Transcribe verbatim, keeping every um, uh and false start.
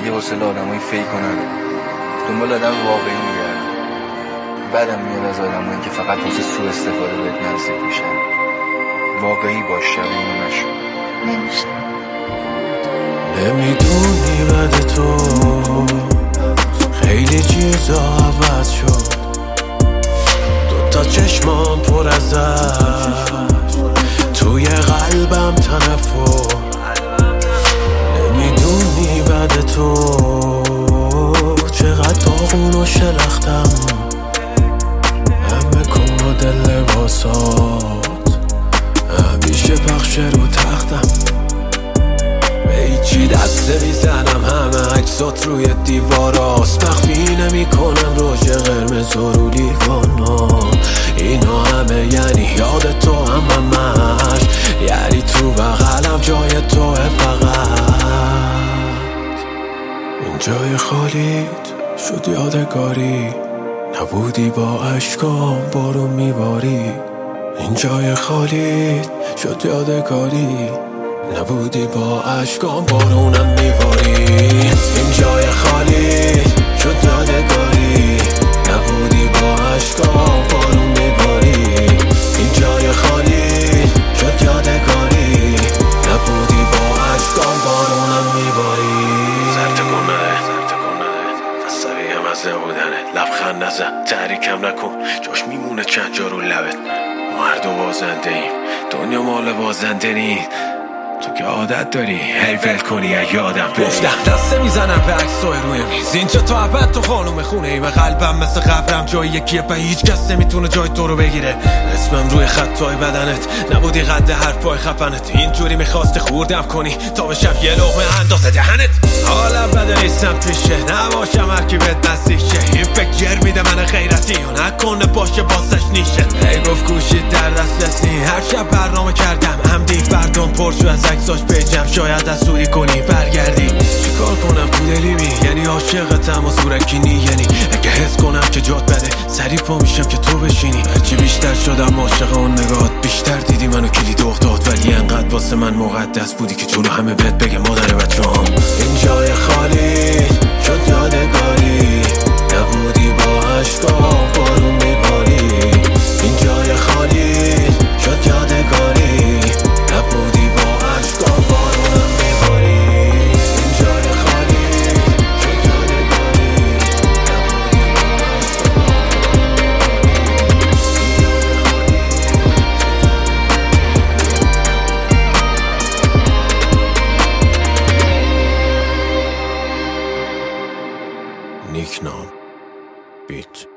دیگه حوصله آدمای فیک رو ندارم. دنبال آدم واقعی میگردم. بعدم میاد از آدمایی که فقط واسه سوء استفاده بهت نزدیک میشن. واقعی باش، شبیه نشو. نمیشه. نمیدونی بعد تو خیلی چیزا عوض شد. دوتا چشمام پر از اشک، توی قلبم تنفر. نمیدونی بعد تو چقدر داغون و شلختم. همه کمد لباسات همیشه پخش رو تختم. به هیچی دست میزنم، همه عکسات روی دیواراست. مخفی نمی کنم روژ قرمز و رو لیوانا. اینا همه یعنی یاد تو، هم همش یعنی تو بغلم جای توه. فقط این جای خالیت شد یادگاری، نبودی با عشقام بارون میباری. این جای خالیت شد یادگاری، نبودی با عشقام بارونم میباری. این جای خالی شد یادگاری، نبودی با عشقام بارون میباری. این جای خالی شد یادگاری، نبودی با عشقام بارونم میباری. سرت کنه فسری هم از نبودنه، لبخند نزن تحریکم نکن، جاش میمونه چند جا رو لبت. ما هر دو بازنده ایم، دنیا مال بازنده نی. تو که عادت داری هی ول کنی یادم گفتم. دسته میزنم به عکسای روی میز، اینجا تا ابد تو خانوم خونه ای. و قلبم مثل قبرم جای یکیه و هیچ کس نمیتونه جای تو رو بگیره. اسمم روی خطای بدنت، نبودی قد حرفای خفنت. اینجوری میخواستی خوردم کنی تا بشم یه لقمه اندازه دهنت. حالا بده نیستم پیشه، نباشم هر کی بهت نزدیک شه. این فکر جر میده من غیرتی و نکنه باشه باسش نیشه. هی گفت گوشید در دست نی، هر شب برنامه کردم عمدی فردام پرشو از عکساش بجم. شاید از سوری کنی برگردی، چیکار کنم تو دلی می یعنی عاشقتم و زورکی نی. یعنی اگه حس کنم که جات بده سری پا میشم که تو بشینی. هرچی بیشتر شدم عاشق اون نگات، بیشتر دیدی منو کلید افتاد. ولی انقدر واسه من مقدس بودی که جلو همه بهت بگم مادر بچه‌ام. این جای خالی شد یادگاری، نبودی با عشقام بارون میباری. این جای خالی شد یادگاری، نبودی با عشقام بارونم میباری. این جای خالی شد یادگاری، نبودی با عشقام. نیکنام بیت